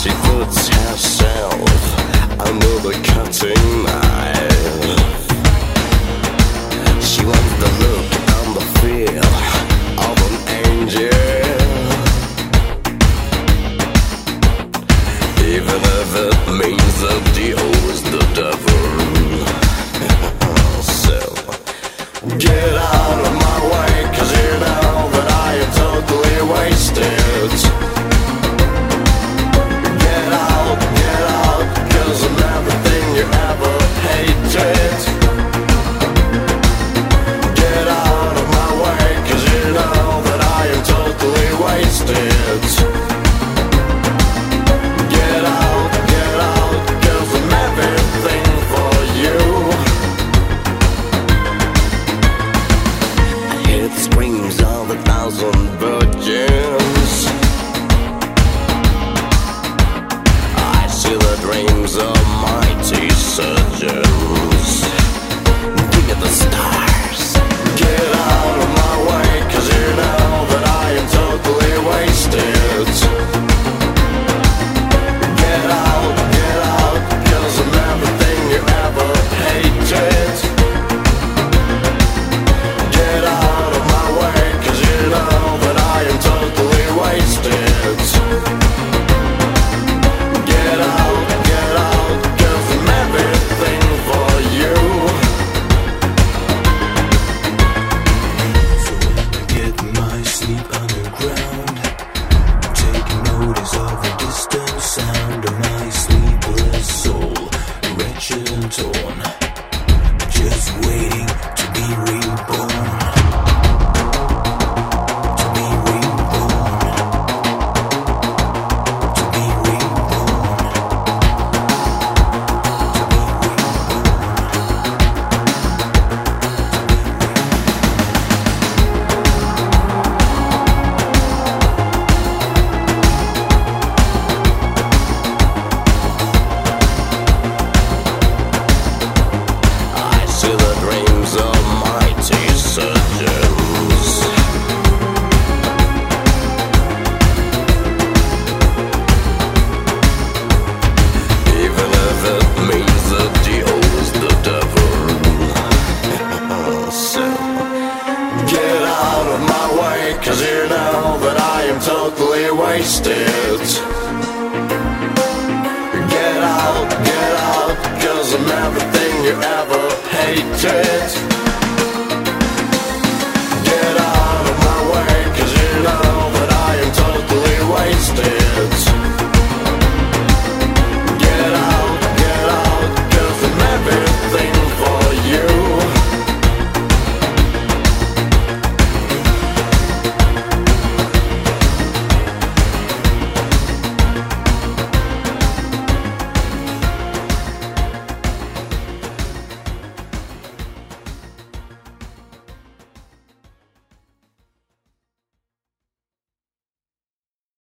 She puts herself under the cutting knife. She wants the look and the feel of an angel, even if it means that the owes the devil. So get out of my way, 'cause you know that I am totally wasted. Get out, 'cause I'm everything you ever hated. Get out of my way, 'cause you know that I am totally wasted. Get out, 'cause I'm everything for you. I hear the screams of 1,000 virgins. I see the dreams of mighty surgeons. Look at the stars. Get out of my way, 'cause you know that I am totally wasted. Get out, 'cause I'm everything you ever hated. Get out of my way, 'cause you know that I am totally wasted. Get out, 'cause I'm everything for you. So I get my sleep underground, taking notice of the distant sound of my sleepless soul, wretched and torn, just waiting to be reborn. To be reborn. To be reborn. To be I see the dreams of mighty surgeons. Even if it means that the owes the devil. So get out of my way, 'cause you know that I am totally wasted. Get out, 'cause I'm everything you ever hated.